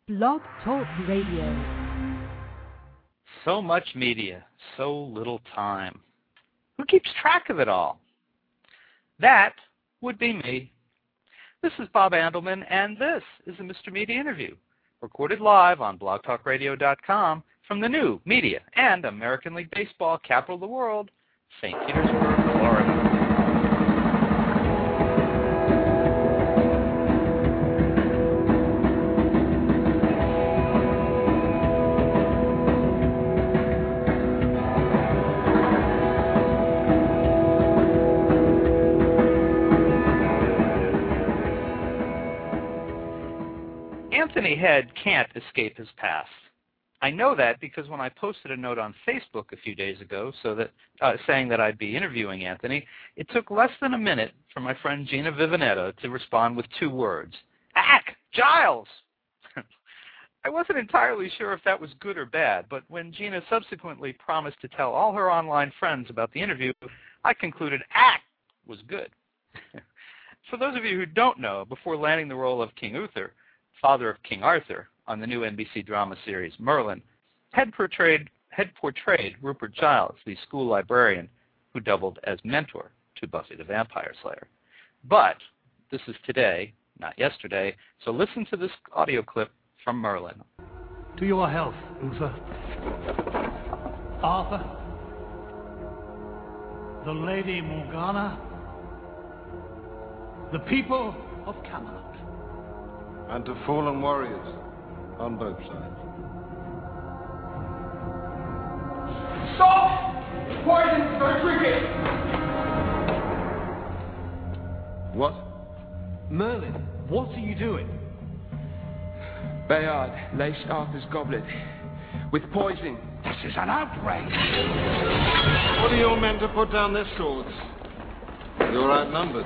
Blog Talk Radio. So much media, so little time. Who keeps track of it all? That would be me. This is Bob Andelman, and this is a Mr. Media interview, recorded live on blogtalkradio.com from the new Media and American League Baseball capital of the world, St. Petersburg, Florida. Anthony Head can't escape his past. I know that because when I posted a note on Facebook a few days ago saying that I'd be interviewing Anthony, it took less than a minute for my friend Gina Vivanetta to respond with 2 words. Ack! Giles! I wasn't entirely sure if that was good or bad, but when Gina subsequently promised to tell all her online friends about the interview, I concluded Ack was good. For those of you who don't know, before landing the role of King Uther, father of King Arthur, on the new NBC drama series Merlin, had portrayed Rupert Giles, the school librarian who doubled as mentor to Buffy the Vampire Slayer. But this is today, not yesterday, so listen to this audio clip from Merlin. To your health, Uther. Arthur. The Lady Morgana. The people of Camelot. And to fallen warriors on both sides. Stop! Poison! Don't drink it! What? Merlin, what are you doing? Bayard laced Arthur's goblet with poison. This is an outrage. What are your men to put down their swords? You're outnumbered.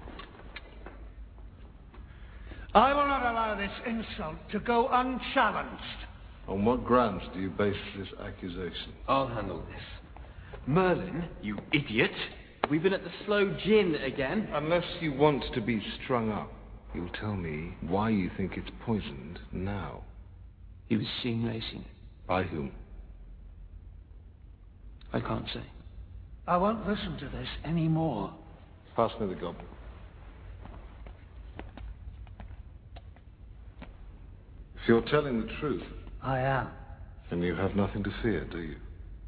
I will not allow this insult to go unchallenged. On what grounds do you base this accusation? I'll handle this. Merlin, you idiot. We've been at the Slow Gin again. Unless you want to be strung up, you'll tell me why you think it's poisoned now. He was seen lacing it. By whom? I can't say. I won't listen to this anymore. Pass me the goblet. If you're telling the truth... I am. Then you have nothing to fear, do you?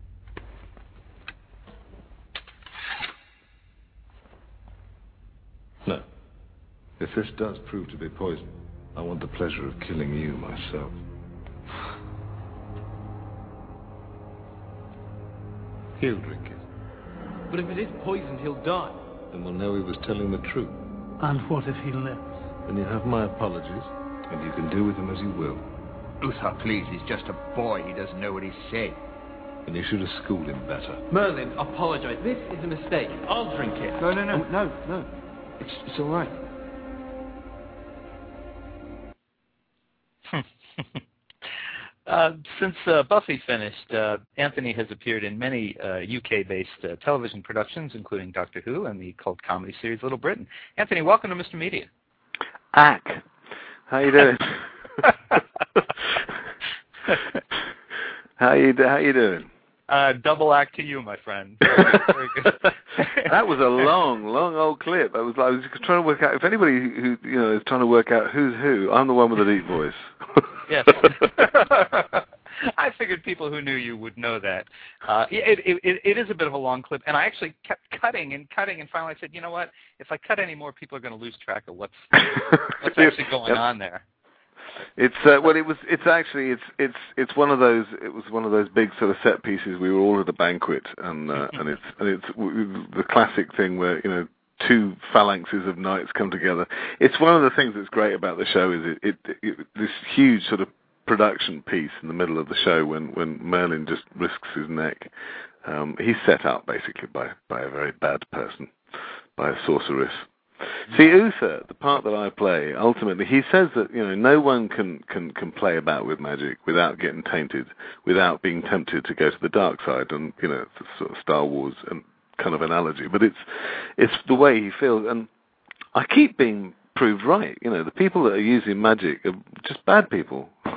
No. If this does prove to be poison, I want the pleasure of killing you myself. He'll drink it. But if it is poisoned, he'll die. Then we'll know he was telling the truth. And what if he lives? Then you have my apologies, and you can do with him as you will. Uther, please, he's just a boy. He doesn't know what he's saying. And you should have schooled him better. Merlin, apologize. This is a mistake. I'll drink it. No. It's all right. Since Buffy finished, Anthony has appeared in many UK-based television productions, including Doctor Who and the cult comedy series Little Britain. Anthony, welcome to Mr. Media. Ack. How you doing? How you doing? Double act to you, my friend. Very good. That was a long old clip. I was trying to work out if anybody who is trying to work out who's who. I'm the one with the deep voice. Yes. I figured people who knew you would know that. It is a bit of a long clip, and I actually kept cutting, and finally I said, you know what? If I cut any more, people are going to lose track of what's actually going on there. It's it's one of those. It was one of those big sort of set pieces. We were all at a banquet, and it's the classic thing where 2 phalanxes of knights come together. It's one of the things that's great about the show is it this huge sort of production piece in the middle of the show when Merlin just risks his neck. He's set up basically by a very bad person, by a sorceress. See, Uther, the part that I play, ultimately, he says that no one can play about with magic without getting tainted, without being tempted to go to the dark side, and it's a sort of Star Wars and kind of analogy. But it's the way he feels, and I keep being proved right. The people that are using magic are just bad people.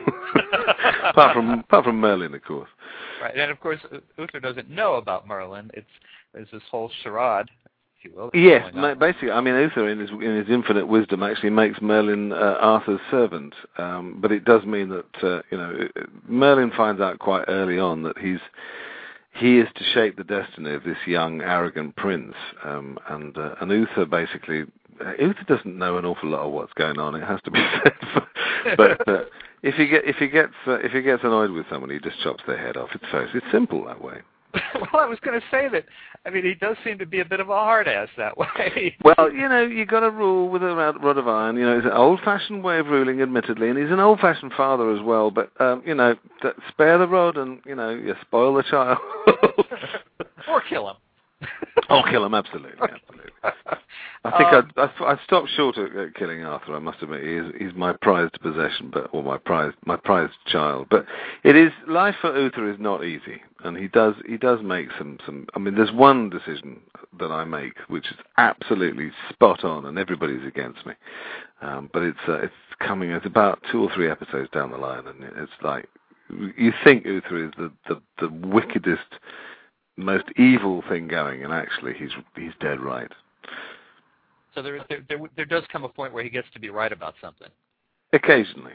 apart from Merlin, of course. Right, and of course, Uther doesn't know about Merlin. There's this whole charade, if you will. Yes, basically, I mean, Uther, in his infinite wisdom, actually makes Merlin Arthur's servant. But it does mean that Merlin finds out quite early on that he is to shape the destiny of this young, arrogant prince. And Uther basically, Uther doesn't know an awful lot of what's going on. It has to be said. But if he gets annoyed with someone, he just chops their head off. It's simple that way. Well, I was going to say that. I mean, he does seem to be a bit of a hard ass that way. Well, you got to rule with a rod of iron. It's an old-fashioned way of ruling, admittedly, and he's an old-fashioned father as well. But spare the rod, and you spoil the child. Or kill him. Or kill him, absolutely. I think I stopped short at killing Arthur. I must admit, he's my prized possession, or my prized child. But life for Uther is not easy, and he does make some. I mean, there's one decision that I make which is absolutely spot on, and everybody's against me. But it's coming. It's about 2 or 3 episodes down the line, and it's like you think Uther is the wickedest, most evil thing going, and actually he's dead right. So there does come a point where he gets to be right about something. Occasionally.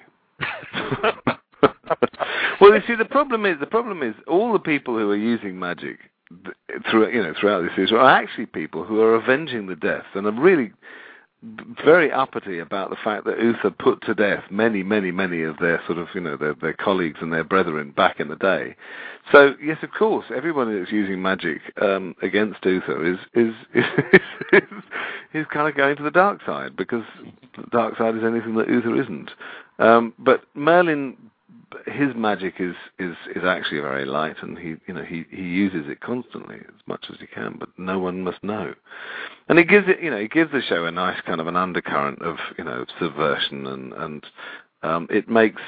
Well, you see, the problem is all the people who are using magic throughout this series are actually people who are avenging the deaths and are really very uppity about the fact that Uther put to death many of their sort of, their colleagues and their brethren back in the day. So, yes, of course, everybody that's using magic against Uther is kind of going to the dark side, because the dark side is anything that Uther isn't. But Merlin, his magic is actually very light, and he uses it constantly as much as he can, but no one must know. And it gives the show a nice kind of an undercurrent of subversion, and it makes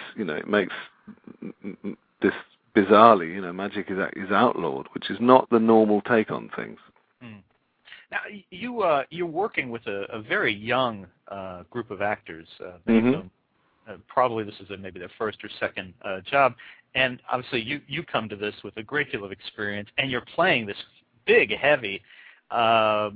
this bizarrely, magic is outlawed, which is not the normal take on things. Now, you're working with a very young group of actors. Probably this is maybe their first or second job, and obviously you come to this with a great deal of experience, and you're playing this big, heavy. How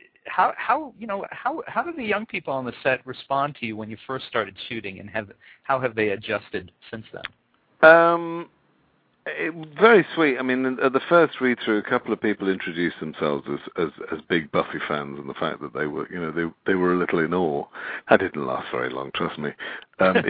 did the young people on the set respond to you when you first started shooting, and how have they adjusted since then? Very sweet. I mean, at the first read through, a couple of people introduced themselves as big Buffy fans, and the fact that they were they were a little in awe. That didn't last very long, trust me. But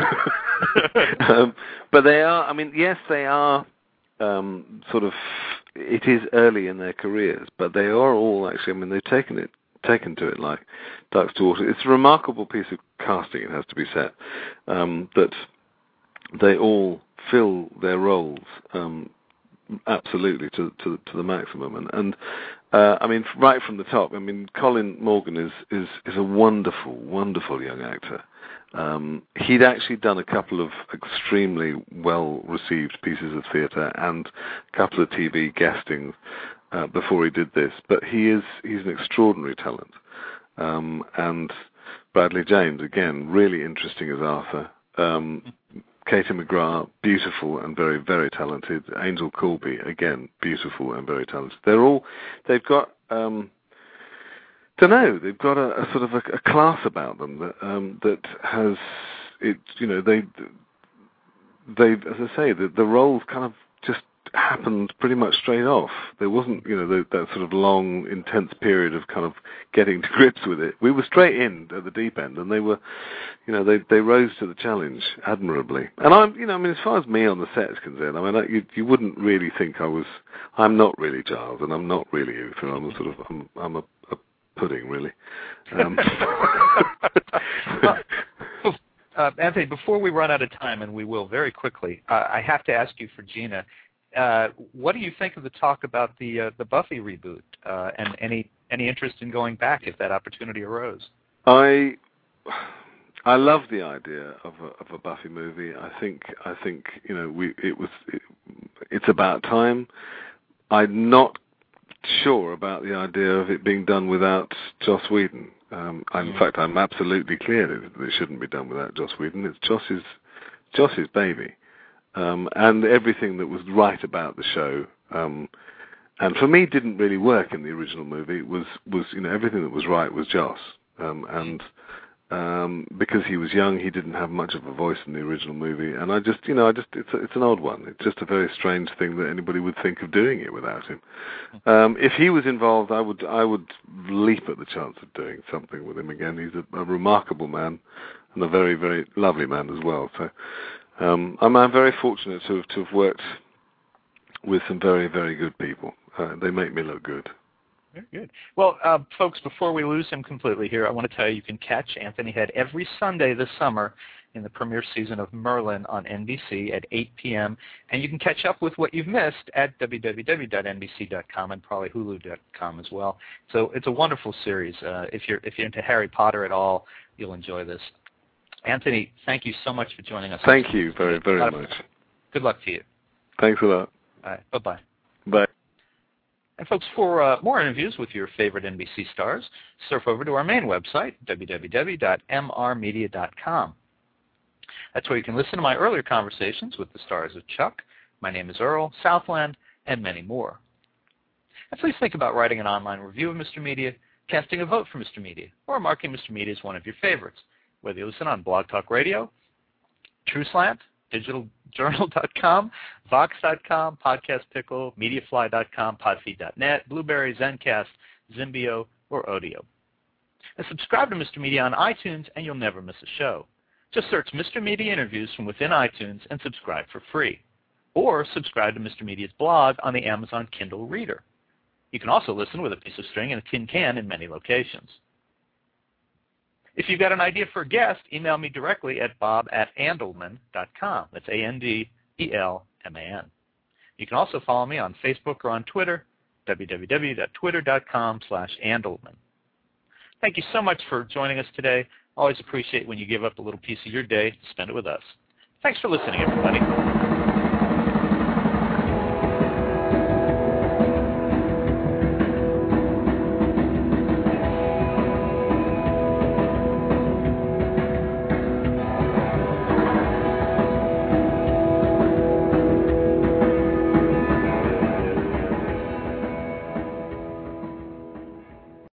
they are. I mean, yes, they are. Sort of. It is early in their careers, but they are all actually. I mean, they've taken to it like ducks to water. It's a remarkable piece of casting, it has to be said, that they all fill their roles absolutely to the maximum, and I mean, right from the top. I mean, Colin Morgan is a wonderful young actor. He'd actually done a couple of extremely well-received pieces of theatre and a couple of TV guestings before he did this, but he's an extraordinary talent. And Bradley James, again, really interesting as Arthur. Katie McGrath, beautiful and very, very talented. Angel Colby, again, beautiful and very talented. They've got, they've got a sort of a class about them that has, they, as I say, the roles kind of just happened pretty much straight off. There wasn't, that sort of long, intense period of kind of getting to grips with it. We were straight in at the deep end, and they were, they rose to the challenge admirably. And as far as me on the set is concerned, I mean, you wouldn't really think I'm not really Giles, and I'm not really Uther. I'm a pudding, really. Anthony, before we run out of time, and we will very quickly, I have to ask you for Gina. What do you think of the talk about the Buffy reboot, and any interest in going back if that opportunity arose? I love the idea of a Buffy movie. I think it's about time. I'm not sure about the idea of it being done without Joss Whedon. In fact, I'm absolutely clear that it shouldn't be done without Joss Whedon. It's Joss's baby, and everything that was right about the show. And for me, didn't really work in the original movie. It was everything that was right was Joss, and because he was young, he didn't have much of a voice in the original movie. And it's an odd one. It's just a very strange thing that anybody would think of doing it without him. If he was involved, I would leap at the chance of doing something with him again. He's a remarkable man and a very, very lovely man as well. So I'm very fortunate to have worked with some very, very good people. They make me look good. Very good. Well, folks, before we lose him completely here, I want to tell you can catch Anthony Head every Sunday this summer in the premiere season of Merlin on NBC at 8 p.m. And you can catch up with what you've missed at www.nbc.com and probably hulu.com as well. So it's a wonderful series. If you're into Harry Potter at all, you'll enjoy this. Anthony, thank you so much for joining us. Thank you very, very much. Good luck to you. Thanks a lot. All right. Bye-bye. Bye. And folks, for more interviews with your favorite NBC stars, surf over to our main website, www.mrmedia.com. That's where you can listen to my earlier conversations with the stars of Chuck, My Name is Earl, Southland, and many more. And please think about writing an online review of Mr. Media, casting a vote for Mr. Media, or marking Mr. Media as one of your favorites, whether you listen on Blog Talk Radio, TrueSlant, DigitalJournal.com, Vox.com, Podcast Pickle, MediaFly.com, Podfeed.net, Blueberry, Zencast, Zimbio, or Odeo. And subscribe to Mr. Media on iTunes, and you'll never miss a show. Just search Mr. Media Interviews from within iTunes and subscribe for free. Or subscribe to Mr. Media's blog on the Amazon Kindle Reader. You can also listen with a piece of string and a tin can in many locations. If you've got an idea for a guest, email me directly at bob@andelman.com. That's ANDELMAN. You can also follow me on Facebook or on Twitter, www.twitter.com/Andelman. Thank you so much for joining us today. Always appreciate when you give up a little piece of your day to spend it with us. Thanks for listening, everybody.